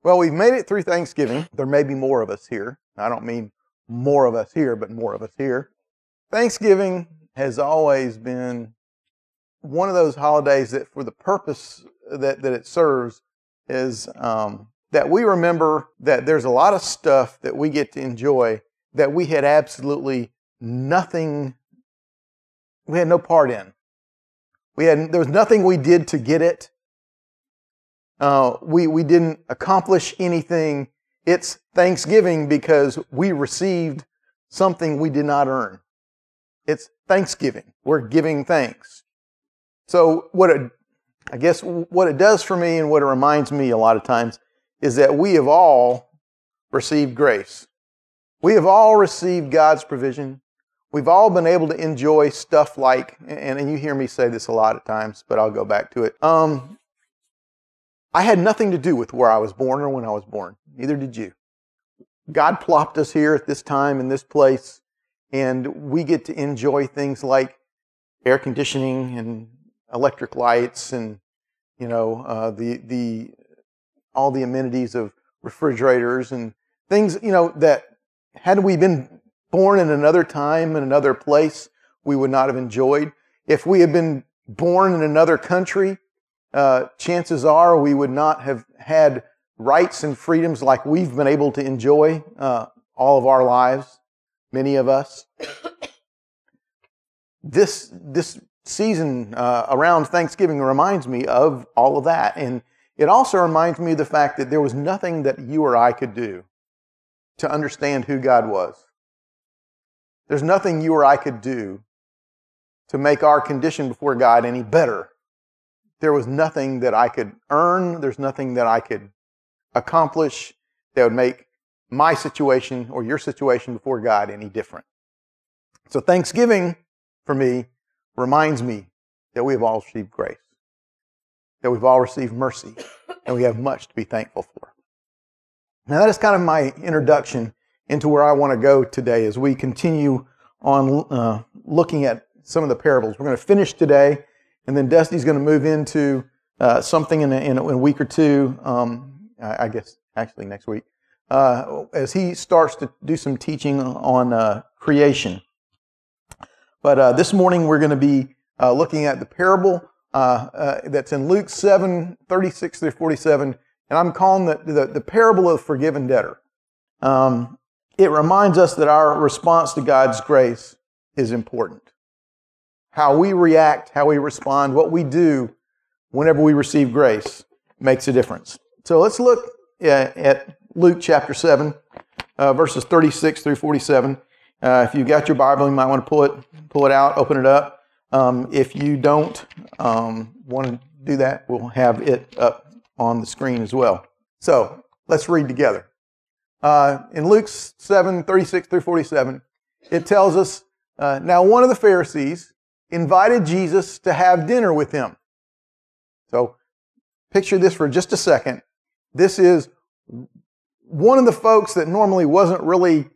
Well, we've made it through Thanksgiving. There may be more of us here. I don't mean more of us here, but more of us here. Thanksgiving has always been one of those holidays that for the purpose that it serves is that we remember that there's a lot of stuff that we get to enjoy that we had absolutely nothing, we had no part in. There was nothing we did to get it. We didn't accomplish anything. It's Thanksgiving because we received something we did not earn. It's Thanksgiving. We're giving thanks. So what it does for me and what it reminds me a lot of times is that we have all received grace. We have all received God's provision. We've all been able to enjoy stuff like, and you hear me say this a lot of times, but I'll go back to it. I had nothing to do with where I was born or when I was born. Neither did you. God plopped us here at this time in this place, and we get to enjoy things like air conditioning and electric lights and all the amenities of refrigerators and things that had we been born in another time in another place we would not have enjoyed. If we had been born in another country, chances are we would not have had rights and freedoms like we've been able to enjoy all of our lives, many of us. This season around Thanksgiving reminds me of all of that. And it also reminds me of the fact that there was nothing that you or I could do to understand who God was. There's nothing you or I could do to make our condition before God any better. There was nothing that I could earn. There's nothing that I could accomplish that would make my situation or your situation before God any different. So Thanksgiving, for me, reminds me that we have all received grace, that we've all received mercy, and we have much to be thankful for. Now that is kind of my introduction into where I want to go today as we continue on looking at some of the parables. We're going to finish today, and then Dusty's going to move into something in a week or two, I guess actually next week, as he starts to do some teaching on creation. But this morning we're going to be looking at the parable that's in Luke 7, 36 through 47, and I'm calling the parable of the forgiven debtor. It reminds us that our response to God's grace is important. How we react, how we respond, what we do whenever we receive grace makes a difference. So let's look at Luke chapter 7, verses 36 through 47. If you got your Bible, you might want to pull it out, open it up. If you don't want to do that, we'll have it up on the screen as well. So let's read together. In Luke 7, 36 through 47, it tells us, now one of the Pharisees invited Jesus to have dinner with him. So picture this for just a second. This is one of the folks that normally wasn't really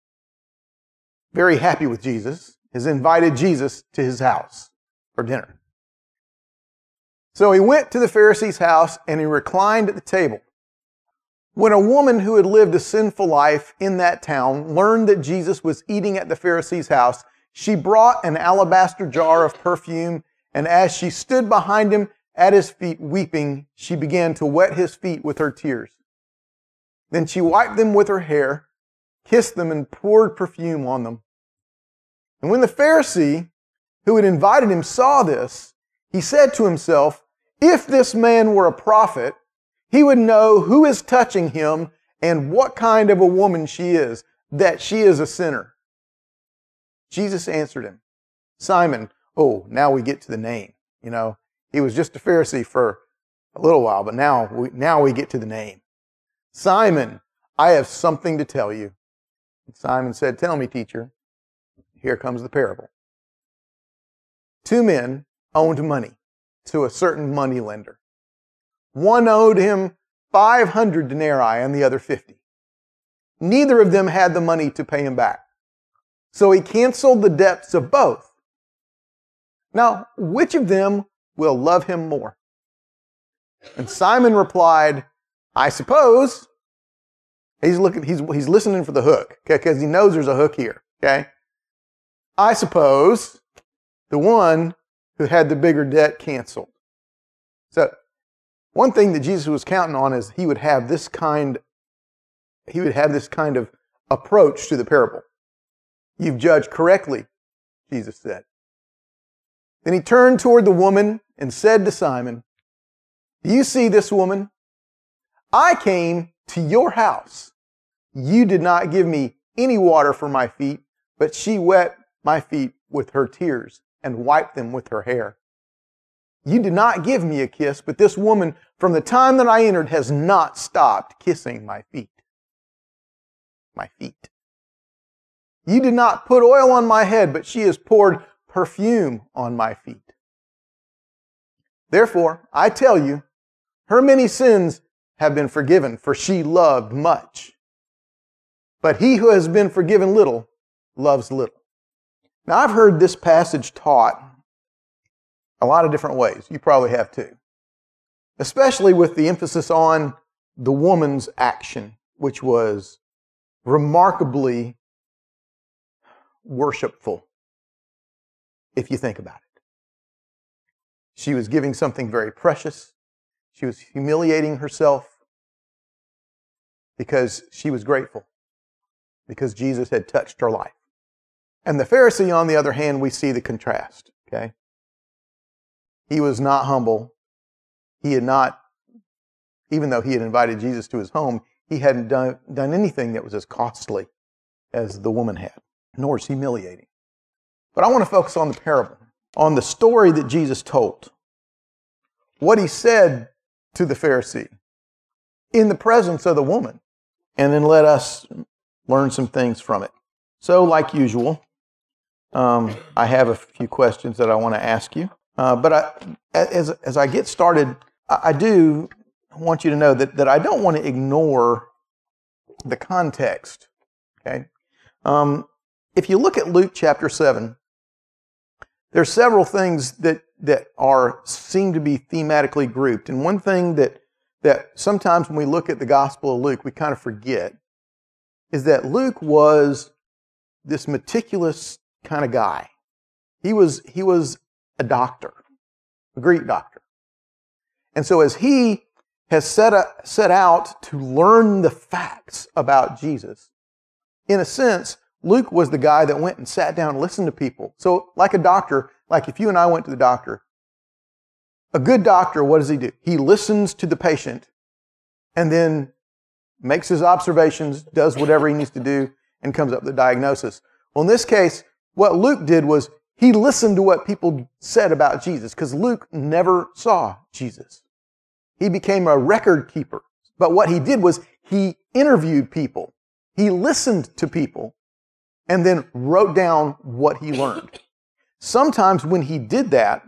very happy with Jesus, has invited Jesus to his house for dinner. So he went to the Pharisee's house and he reclined at the table. When a woman who had lived a sinful life in that town learned that Jesus was eating at the Pharisee's house, she brought an alabaster jar of perfume, and as she stood behind him at his feet weeping, she began to wet his feet with her tears. Then she wiped them with her hair, kissed them, and poured perfume on them. And when the Pharisee who had invited him saw this, he said to himself, if this man were a prophet, he would know who is touching him and what kind of a woman she is, that she is a sinner. Jesus answered him, Simon, now we get to the name. He was just a Pharisee for a little while, but now we get to the name. Simon, I have something to tell you. And Simon said, tell me, teacher. Here comes the parable. 2 men owed money to a certain money lender. One owed him 500 denarii and the other 50. Neither of them had the money to pay him back. So he canceled the debts of both. Now, which of them will love him more? And Simon replied, I suppose, he's listening for the hook, okay, because he knows there's a hook here, okay? I suppose the one who had the bigger debt canceled. So one thing that Jesus was counting on is he would have this kind of approach to the parable. You've judged correctly, Jesus said. Then he turned toward the woman and said to Simon, "Do you see this woman? I came to your house. You did not give me any water for my feet, but she wet my feet with her tears and wiped them with her hair. You did not give me a kiss, but this woman, from the time that I entered, has not stopped kissing my feet." My feet. "You did not put oil on my head, but she has poured perfume on my feet. Therefore, I tell you, her many sins have been forgiven, for she loved much. But he who has been forgiven little loves little." Now, I've heard this passage taught a lot of different ways. You probably have too. Especially with the emphasis on the woman's action, which was remarkably worshipful, if you think about it. She was giving something very precious. She was humiliating herself because she was grateful, because Jesus had touched her life. And the Pharisee, on the other hand, we see the contrast, okay? He was not humble. He had not, even though he had invited Jesus to his home, he hadn't done anything that was as costly as the woman had, nor as humiliating. But I want to focus on the parable, on the story that Jesus told. What he said to the Pharisee in the presence of the woman. And then let us learn some things from it. So, like usual, I have a few questions that I want to ask you. But as I get started, I do want you to know that I don't want to ignore the context. Okay, if you look at Luke chapter 7, there's several things that seem to be thematically grouped. And one thing that sometimes when we look at the Gospel of Luke, we kind of forget is that Luke was this meticulous kind of guy. He was a doctor, a Greek doctor. And so as he has set out to learn the facts about Jesus, in a sense, Luke was the guy that went and sat down and listened to people. So like a doctor, like if you and I went to the doctor, a good doctor, what does he do? He listens to the patient and then makes his observations, does whatever he needs to do, and comes up with a diagnosis. Well, in this case, what Luke did was he listened to what people said about Jesus, because Luke never saw Jesus. He became a record keeper. But what he did was he interviewed people. He listened to people and then wrote down what he learned. Sometimes when he did that,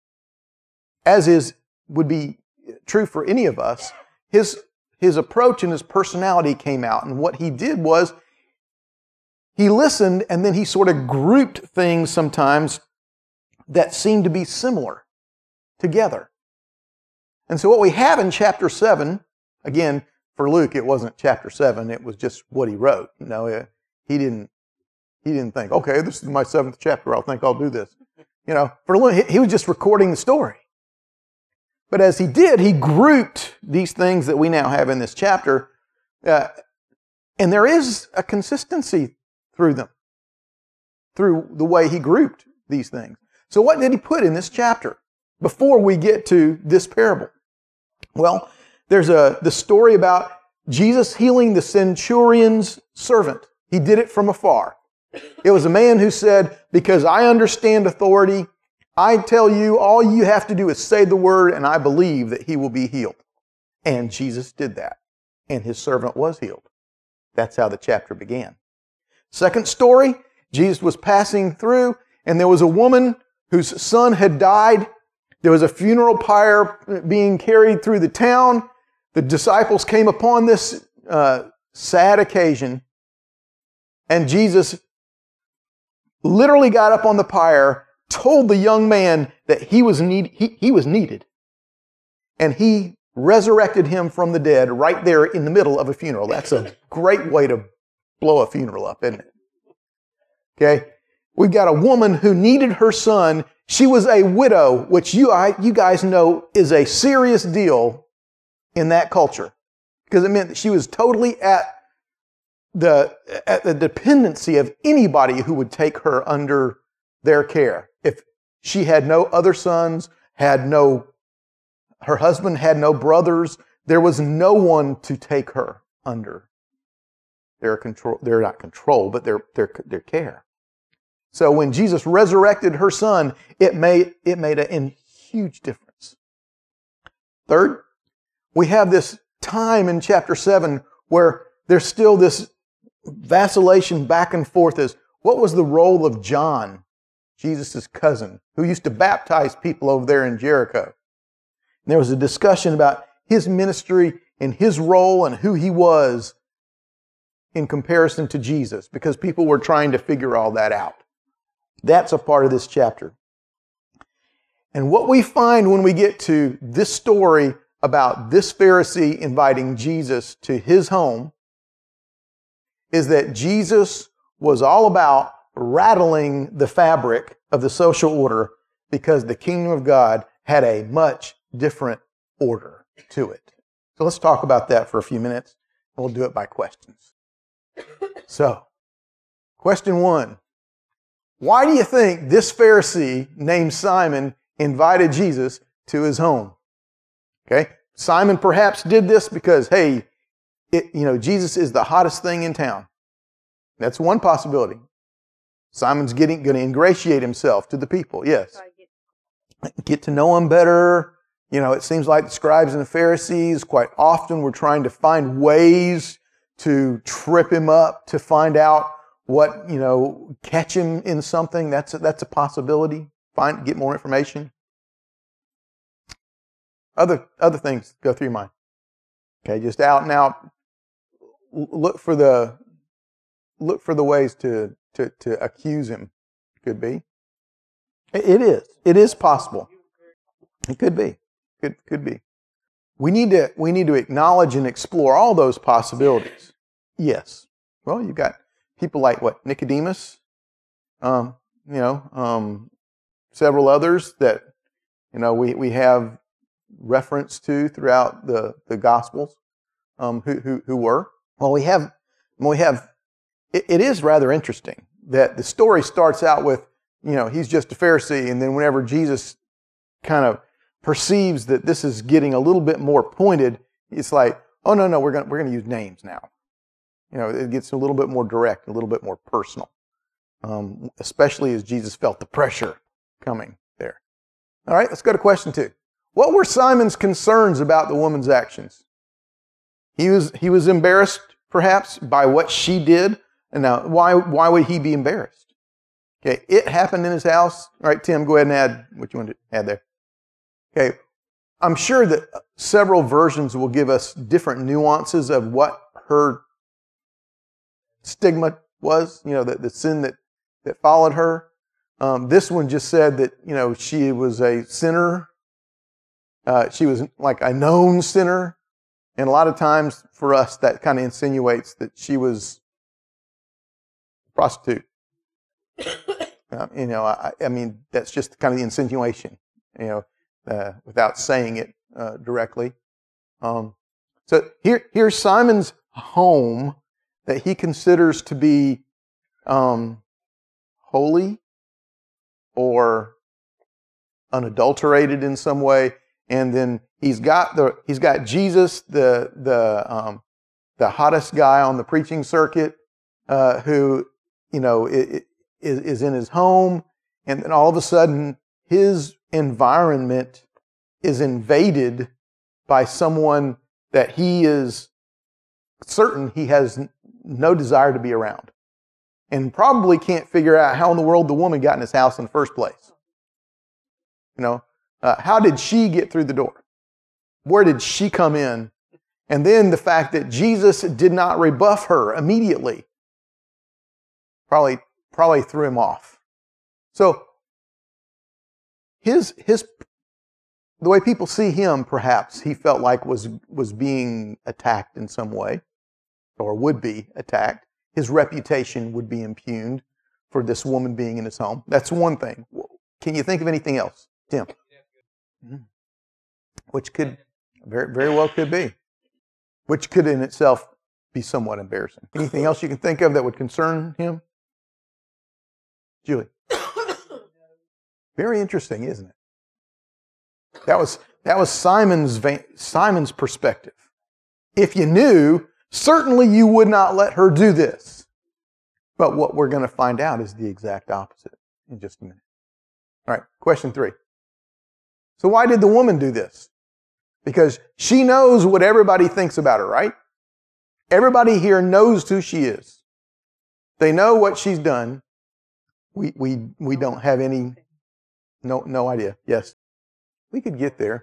as would be true for any of us, his approach and his personality came out. And what he did was he listened and then he sort of grouped things sometimes that seemed to be similar together. And so what we have in chapter 7, again, for Luke, it wasn't chapter 7, it was just what he wrote. You know, he didn't think, okay, this is my 7th chapter, I think I'll do this. You know, for Luke, he was just recording the story. But as he did, he grouped these things that we now have in this chapter, and there is a consistency through them, through the way he grouped these things. So what did he put in this chapter before we get to this parable? Well, there's the story about Jesus healing the centurion's servant. He did it from afar. It was a man who said, "Because I understand authority, I tell you, all you have to do is say the word, and I believe that he will be healed." And Jesus did that, and his servant was healed. That's how the chapter began. Second story, Jesus was passing through, and there was a woman whose son had died. There was a funeral pyre being carried through the town. The disciples came upon this sad occasion, and Jesus literally got up on the pyre, told the young man that he was needed. And he resurrected him from the dead right there in the middle of a funeral. That's a great way to blow a funeral up, isn't it? Okay? We've got a woman who needed her son. She was a widow, which you guys know is a serious deal in that culture, because it meant that she was totally at the dependency of anybody who would take her under their care. If she had no other sons, her husband had no brothers, there was no one to take her under their control. They're not control, but their care. So when Jesus resurrected her son, it made a huge difference. Third, we have this time in chapter 7 where there's still this vacillation back and forth as what was the role of John, Jesus' cousin, who used to baptize people over there in Jericho. And there was a discussion about his ministry and his role and who he was in comparison to Jesus, because people were trying to figure all that out. That's a part of this chapter. And what we find when we get to this story about this Pharisee inviting Jesus to his home is that Jesus was all about rattling the fabric of the social order, because the kingdom of God had a much different order to it. So let's talk about that for a few minutes. We'll do it by questions. So, question 1. Why do you think this Pharisee named Simon invited Jesus to his home? Okay, Simon perhaps did this because, hey, Jesus is the hottest thing in town. That's one possibility. Simon's going to ingratiate himself to the people, yes. Get to know him better. It seems like the scribes and the Pharisees quite often were trying to find ways to trip him up, to find out what, catch him in something. That's a possibility. Get more information. Other things go through your mind. Okay, just out and out. Look for the ways to accuse him. Could be. It is. It is possible. It could be. Could be. We need to acknowledge and explore all those possibilities. Yes. Well, you've got people like Nicodemus, several others that we have reference to throughout the Gospels, who were. Well, we have. It is rather interesting that the story starts out with he's just a Pharisee, and then whenever Jesus kind of perceives that this is getting a little bit more pointed, it's like, oh no, we're gonna use names now. It gets a little bit more direct, a little bit more personal, especially as Jesus felt the pressure coming there. All right, let's go to question 2. What were Simon's concerns about the woman's actions? He was embarrassed, perhaps, by what she did. And now, why would he be embarrassed? Okay, it happened in his house. All right, Tim, go ahead and add what you want to add there. Okay, I'm sure that several versions will give us different nuances of what her stigma was, the sin that followed her. This one just said that, she was a sinner. She was like a known sinner. And a lot of times for us, that kind of insinuates that she was a prostitute. I mean, that's just kind of the insinuation, without saying it directly. So here's Simon's home that he considers to be holy or unadulterated in some way, and then he's got Jesus, the hottest guy on the preaching circuit, who is in his home, and then all of a sudden his environment is invaded by someone that he is certain he has no desire to be around, and probably can't figure out how in the world the woman got in his house in the first place. How did she get through the door? Where did she come in? And then the fact that Jesus did not rebuff her immediately probably threw him off. So his the way people see him, perhaps he felt like was being attacked in some way, or would be attacked. His reputation would be impugned for this woman being in his home. That's one thing. Can you think of anything else, Tim? Which could very, very well could be. Which could in itself be somewhat embarrassing. Anything else you can think of that would concern him? Julie? Very interesting, isn't it? That was Simon's perspective. If you knew, certainly you would not let her do this. But what we're going to find out is the exact opposite in just a minute. All right, question 3. So why did the woman do this? Because she knows what everybody thinks about her, right? Everybody here knows who she is. They know what she's done. We don't have any, no idea. Yes. We could get there.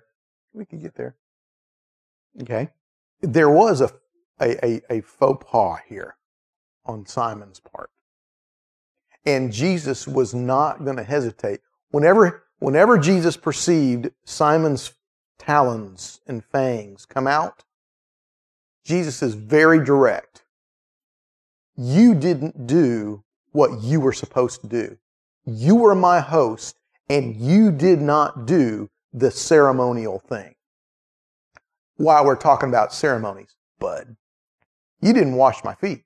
Okay. There was a faux pas here on Simon's part. And Jesus was not going to hesitate. Whenever Jesus perceived Simon's talons and fangs come out, Jesus is very direct. You didn't do what you were supposed to do. You were my host, and you did not do the ceremonial thing. While we're talking about ceremonies, bud, you didn't wash my feet.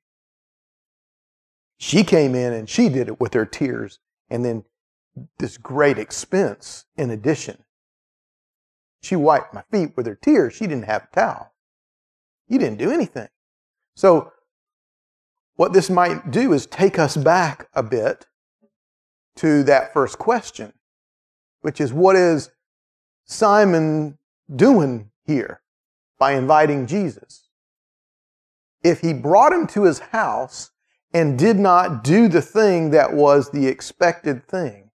She came in and she did it with her tears, and then this great expense in addition. She wiped my feet with her tears. She didn't have a towel. You didn't do anything. So what this might do is take us back a bit to that first question, which is, what is Simon doing here by inviting Jesus? If he brought him to his house and did not do the thing that was the expected thing,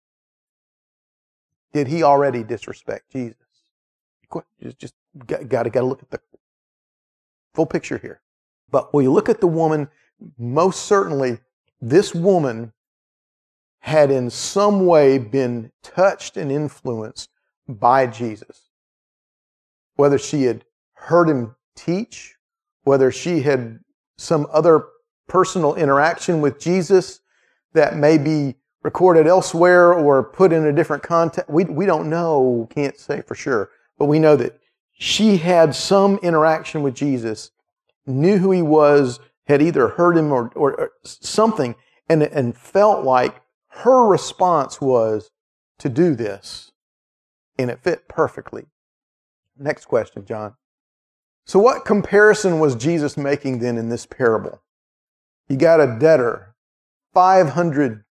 did he already disrespect Jesus? Just got to look at the full picture here. But when you look at the woman, most certainly this woman had in some way been touched and influenced by Jesus. Whether she had heard him teach, whether she had some other personal interaction with Jesus that may be recorded elsewhere or put in a different context. We don't know, can't say for sure, but we know that she had some interaction with Jesus, knew who he was, had either heard him or something, and felt like her response was to do this, and it fit perfectly. Next question, John. So what comparison was Jesus making then in this parable? You got a debtor, 500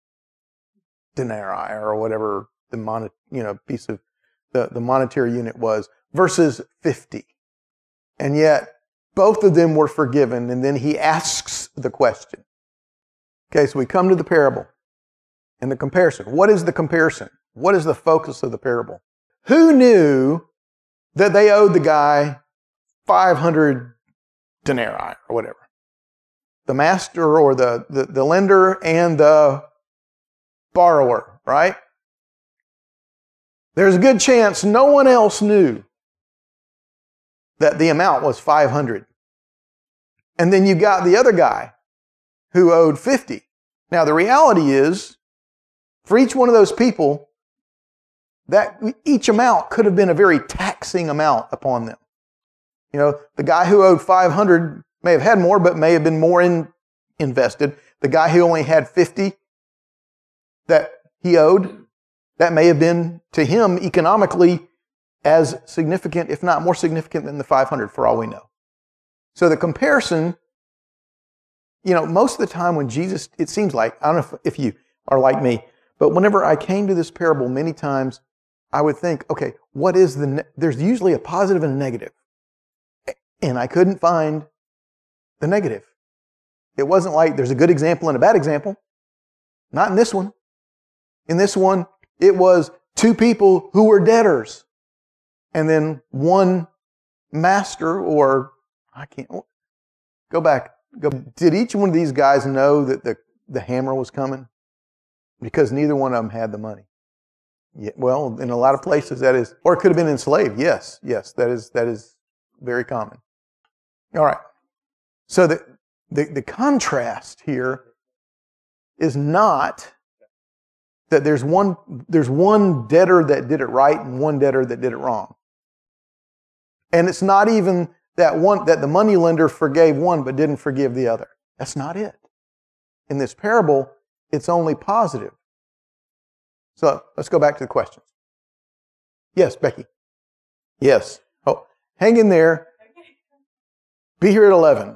denarii or whatever the piece of the monetary unit was, versus 50. And yet both of them were forgiven, and then he asks the question. Okay, so we come to the parable and the comparison. What is the comparison? What is the focus of the parable? Who knew that they owed the guy 500 denarii or whatever? The master or the lender and the borrower, right? There's a good chance no one else knew that the amount was 500. And then you got the other guy who owed 50. Now the reality is, for each one of those people, that each amount could have been a very taxing amount upon them. You know, the guy who owed 500 may have had more, but may have been more invested. The guy who only had 50 that he owed, that may have been to him economically as significant, if not more significant than the 500 for all we know. So the comparison, most of the time when Jesus, it seems like, I don't know if you are like me, but whenever I came to this parable many times, I would think, okay, what is there's usually a positive and a negative. And I couldn't find the negative. It wasn't like there's a good example and a bad example. Not in this one. In this one, it was two people who were debtors. And then one master, or I can't go back. Did each one of these guys know that the hammer was coming? Because neither one of them had the money. Yeah, well, in a lot of places that is, or it could have been enslaved. Yes, that is very common. All right. So the contrast here is not that there's one debtor that did it right and one debtor that did it wrong. And it's not even that the moneylender forgave one but didn't forgive the other. That's not it. In this parable, it's only positive. So let's go back to the questions. Yes, Becky. Yes. Oh, hang in there. Be here at 11.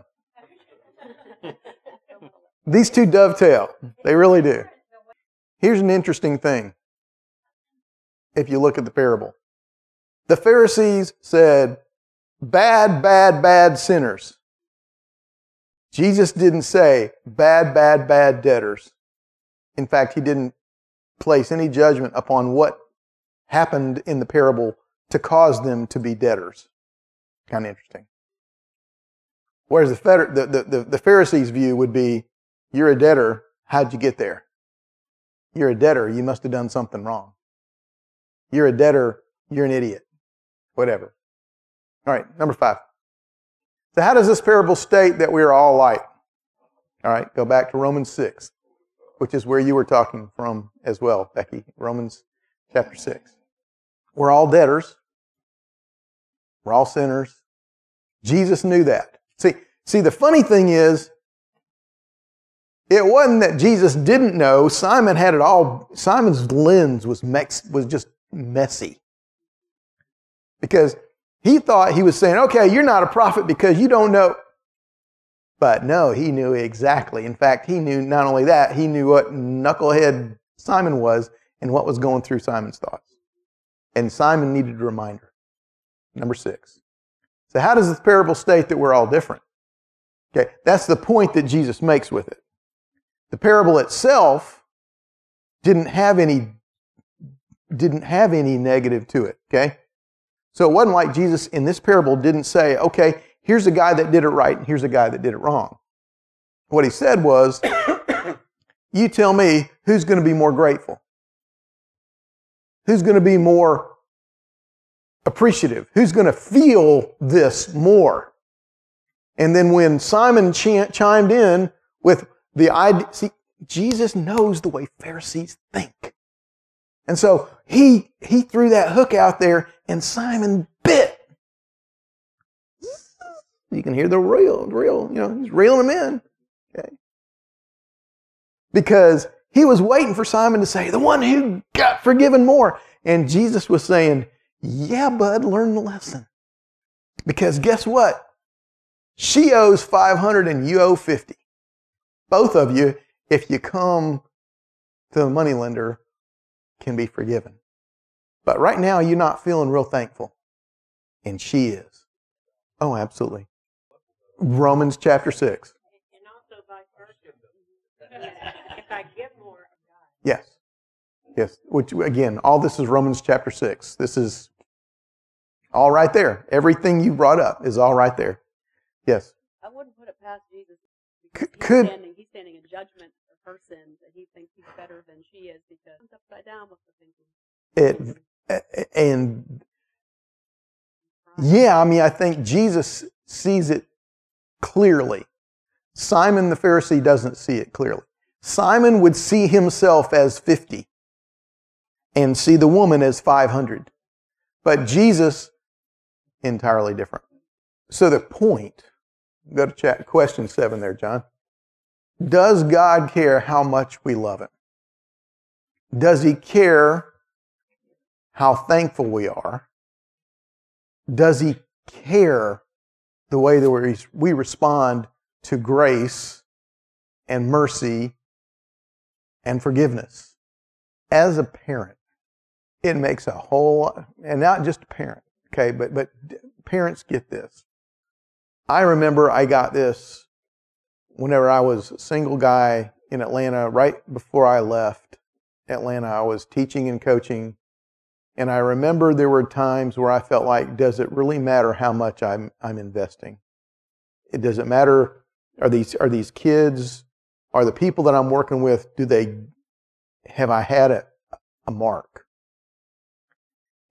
These two dovetail. They really do. Here's an interesting thing. If you look at the parable. The Pharisees said, bad, bad, bad sinners. Jesus didn't say, bad, bad, bad debtors. In fact, he didn't place any judgment upon what happened in the parable to cause them to be debtors. Kind of interesting. Whereas the Pharisees' view would be, you're a debtor, how'd you get there? You're a debtor, you must have done something wrong. You're a debtor, you're an idiot. Whatever. All right, number 5. So how does this parable state that we are all light? All right, go back to Romans 6, which is where you were talking from as well, Becky. Romans chapter 6. We're all debtors. We're all sinners. Jesus knew that. See, the funny thing is, it wasn't that Jesus didn't know. Simon had it all. Simon's lens was just messy. Because he thought he was saying, okay, you're not a prophet because you don't know. But no, he knew exactly. In fact, he knew not only that, he knew what knucklehead Simon was and what was going through Simon's thoughts. And Simon needed a reminder. Number 6. So how does this parable state that we're all different? Okay, that's the point that Jesus makes with it. The parable itself didn't have any negative to it, okay? So it wasn't like Jesus in this parable didn't say, okay, here's a guy that did it right and here's a guy that did it wrong. What he said was, you tell me who's going to be more grateful? Who's going to be more appreciative? Who's going to feel this more? And then when Simon chimed in with the idea, see, Jesus knows the way Pharisees think. And so he threw that hook out there and Simon bit. You can hear the reel, he's reeling them in. Okay. Because he was waiting for Simon to say, the one who got forgiven more. And Jesus was saying, yeah, bud, learn the lesson. Because guess what? She owes 500 and you owe 50. Both of you, if you come to the moneylender, can be forgiven. But right now, you're not feeling real thankful. And she is. Oh, absolutely. Romans chapter 6. And also vice versa. If I give more of God. Yes. Yes. Which, again, all this is Romans chapter 6. This is all right there. Everything you brought up is all right there. Yes. I wouldn't put it past Jesus. He's standing in judgment of her sins, and he thinks he's better than she is because it's upside down with the thinking. And yeah, I mean, I think Jesus sees it clearly. Simon the Pharisee doesn't see it clearly. Simon would see himself as 50 and see the woman as 500. But Jesus, entirely different. So the point, go to question 7 there, John. Does God care how much we love Him? Does He care how thankful we are? Does He care the way that we respond to grace and mercy and forgiveness? As a parent, it makes a whole, and not just a parent, okay, but parents get this. I remember I got this whenever I was a single guy in Atlanta. Right before I left Atlanta, I was teaching and coaching. And I remember there were times where I felt like, does it really matter how much I'm investing? Does it matter, are these kids, are the people that I'm working with, have I had a mark?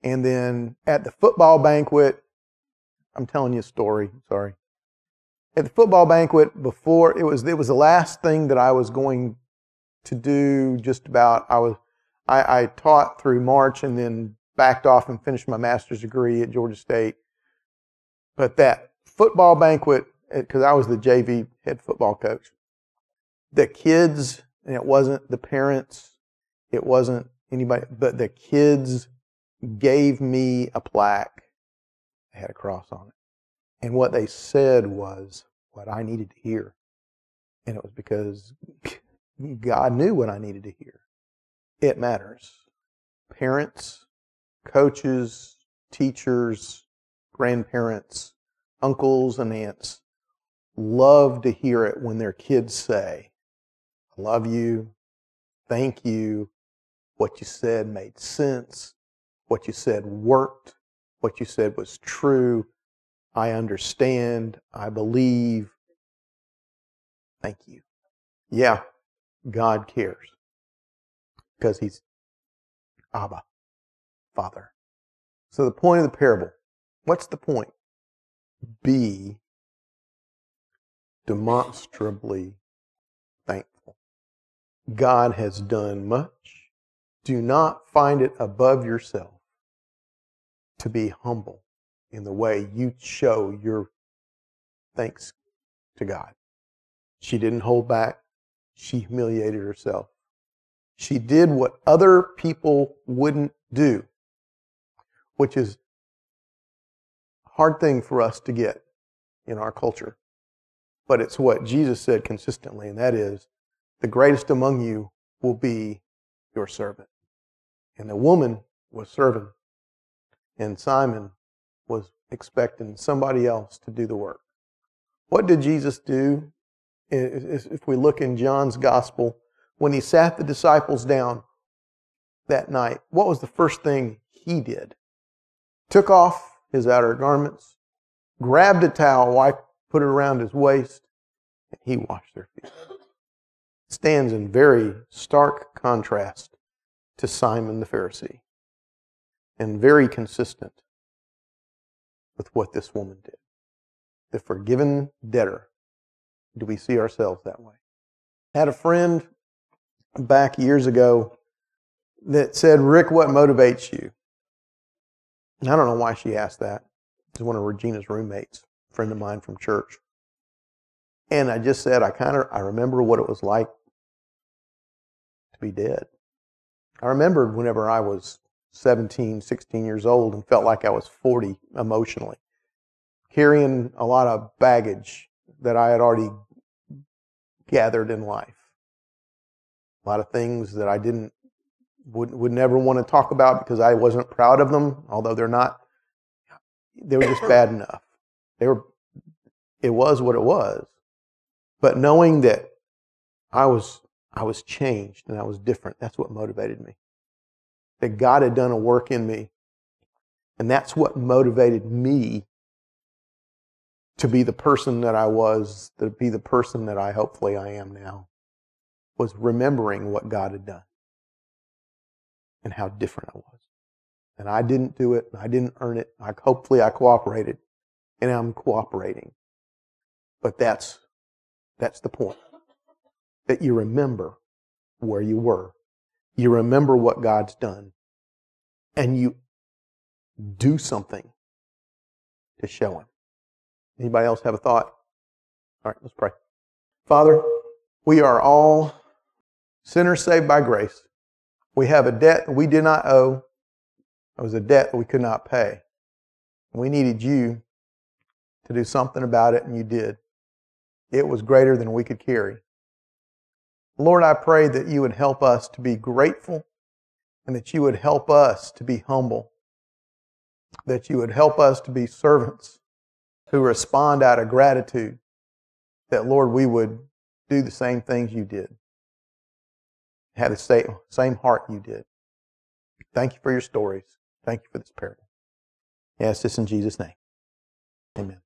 And then at the football banquet, I'm telling you a story, sorry. At the football banquet before, it was the last thing that I was going to do just about. I taught through March and then backed off and finished my master's degree at Georgia State. But that football banquet, because I was the JV head football coach, the kids, and it wasn't the parents, it wasn't anybody, but the kids gave me a plaque that had a cross on it. And what they said was what I needed to hear. And it was because God knew what I needed to hear. It matters. Parents, coaches, teachers, grandparents, uncles and aunts love to hear it when their kids say, I love you, thank you, what you said made sense, what you said worked, what you said was true, I understand, I believe, thank you. Yeah, God cares because He's Abba, Father. So the point of the parable, what's the point? Be demonstrably thankful. God has done much. Do not find it above yourself to be humble in the way you show your thanks to God. She didn't hold back. She humiliated herself. She did what other people wouldn't do, which is a hard thing for us to get in our culture. But it's what Jesus said consistently, and that is, the greatest among you will be your servant. And the woman was serving, and Simon was expecting somebody else to do the work. What did Jesus do? If we look in John's gospel, when he sat the disciples down that night, what was the first thing he did? Took off his outer garments, grabbed a towel, put it around his waist, and he washed their feet. It stands in very stark contrast to Simon the Pharisee, and very consistent with what this woman did. The forgiven debtor. Do we see ourselves that way? I had a friend back years ago that said, Rick, what motivates you? And I don't know why she asked that. It was one of Regina's roommates, a friend of mine from church. And I just said, I remember what it was like to be dead. I remembered whenever I was 17, 16 years old and felt like I was 40 emotionally, carrying a lot of baggage that I had already gathered in life. A lot of things that I would never want to talk about because I wasn't proud of them, although they were just bad enough. It was what it was. But knowing that I was changed and I was different, that's what motivated me. That God had done a work in me. And that's what motivated me to be the person that I was, to be the person that hopefully I am now, was remembering what God had done and how different I was. And I didn't do it, I didn't earn it. Hopefully I cooperated, and I'm cooperating. But that's the point. That you remember where you were. You remember what God's done. And you do something to show Him. Anybody else have a thought? All right, let's pray. Father, we are all sinners saved by grace. We have a debt that we did not owe. It was a debt that we could not pay. And we needed you to do something about it, and you did. It was greater than we could carry. Lord, I pray that you would help us to be grateful and that you would help us to be humble, that you would help us to be servants who respond out of gratitude, that, Lord, we would do the same things you did, have the same heart you did. Thank you for your stories. Thank you for this parable. I ask this in Jesus' name. Amen.